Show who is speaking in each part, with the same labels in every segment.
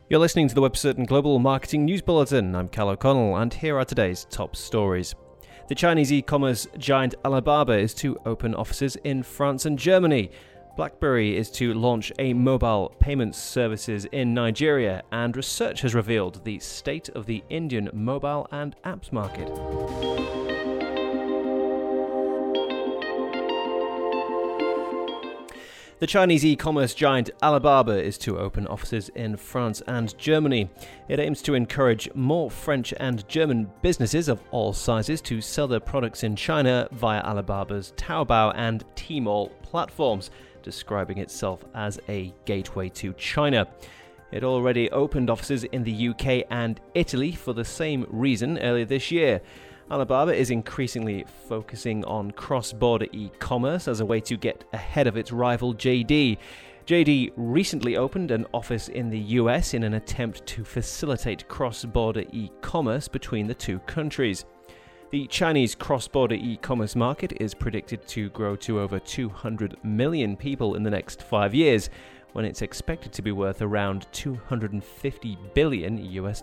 Speaker 1: You're listening to the WebCertain Global Marketing News Bulletin. I'm Cal O'Connell, and here are today's top stories. The Chinese e-commerce giant Alibaba is to open offices in France and Germany. BlackBerry is to launch a mobile payment services in Nigeria, and research has revealed the state of the Indian mobile and apps market. The Chinese e-commerce giant Alibaba is to open offices in France and Germany. It aims to encourage more French and German businesses of all sizes to sell their products in China via Alibaba's Taobao and Tmall platforms, describing itself as a gateway to China. It already opened offices in the UK and Italy for the same reason earlier this year. Alibaba is increasingly focusing on cross-border e-commerce as a way to get ahead of its rival JD. JD recently opened an office in the US in an attempt to facilitate cross-border e-commerce between the two countries. The Chinese cross-border e-commerce market is predicted to grow to over 200 million people in the next 5 years, when it's expected to be worth around $250 billion US.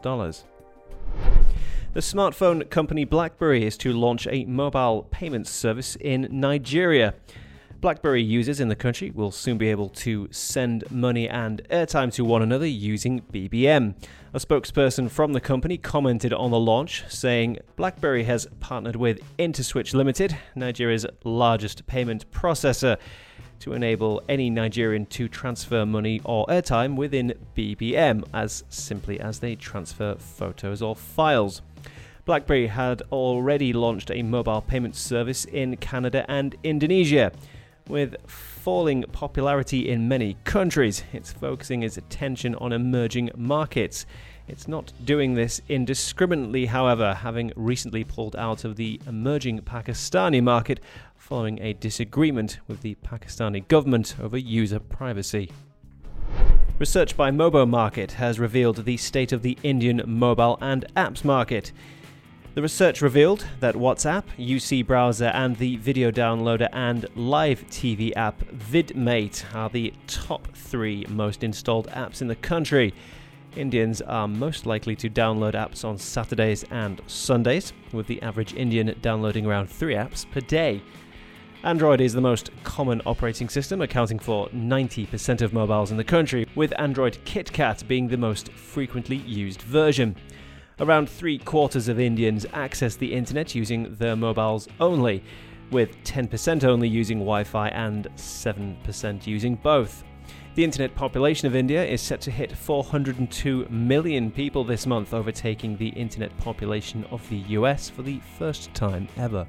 Speaker 1: The smartphone company BlackBerry is to launch a mobile payments service in Nigeria. BlackBerry users in the country will soon be able to send money and airtime to one another using BBM. A spokesperson from the company commented on the launch, saying BlackBerry has partnered with Interswitch Limited, Nigeria's largest payment processor, to enable any Nigerian to transfer money or airtime within BBM as simply as they transfer photos or files. BlackBerry had already launched a mobile payment service in Canada and Indonesia. With falling popularity in many countries, it's focusing its attention on emerging markets. It's not doing this indiscriminately, however, having recently pulled out of the emerging Pakistani market following a disagreement with the Pakistani government over user privacy. Research by MoboMarket has revealed the state of the Indian mobile and apps market. The research revealed that WhatsApp, UC Browser, and the video downloader and live TV app VidMate are the top 3 most installed apps in the country. Indians are most likely to download apps on Saturdays and Sundays, with the average Indian downloading around 3 apps per day. Android is the most common operating system, accounting for 90% of mobiles in the country, with Android KitKat being the most frequently used version. Around 3/4 of Indians access the internet using their mobiles only, with 10% only using Wi-Fi and 7% using both. The internet population of India is set to hit 402 million people this month, overtaking the internet population of the US for the first time ever.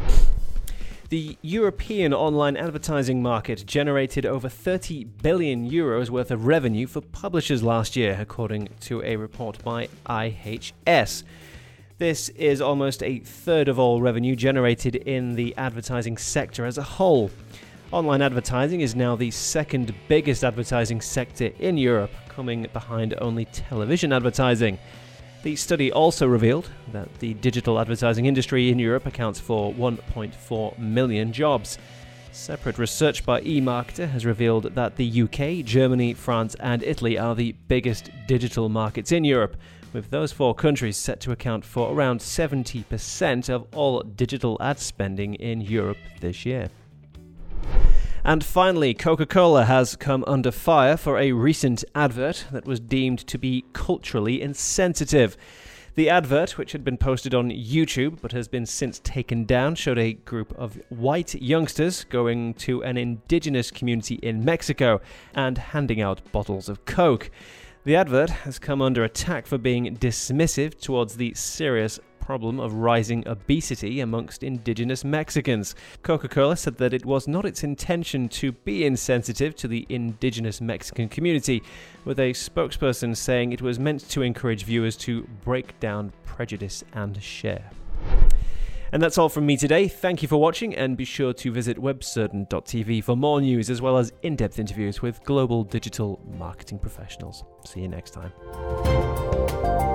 Speaker 1: The European online advertising market generated over €30 billion worth of revenue for publishers last year, according to a report by IHS. This is almost a third of all revenue generated in the advertising sector as a whole. Online advertising is now the second biggest advertising sector in Europe, coming behind only television advertising. The study also revealed that the digital advertising industry in Europe accounts for 1.4 million jobs. Separate research by eMarketer has revealed that the UK, Germany, France, and Italy are the biggest digital markets in Europe, with those 4 countries set to account for around 70% of all digital ad spending in Europe this year. And finally, Coca-Cola has come under fire for a recent advert that was deemed to be culturally insensitive. The advert, which had been posted on YouTube but has been since taken down, showed a group of white youngsters going to an indigenous community in Mexico and handing out bottles of Coke. The advert has come under attack for being dismissive towards the serious problem of rising obesity amongst indigenous Mexicans. Coca-Cola said that it was not its intention to be insensitive to the indigenous Mexican community, with a spokesperson saying it was meant to encourage viewers to break down prejudice and share. And that's all from me today. Thank you for watching, and be sure to visit webcertain.tv for more news as well as in-depth interviews with global digital marketing professionals. See you next time.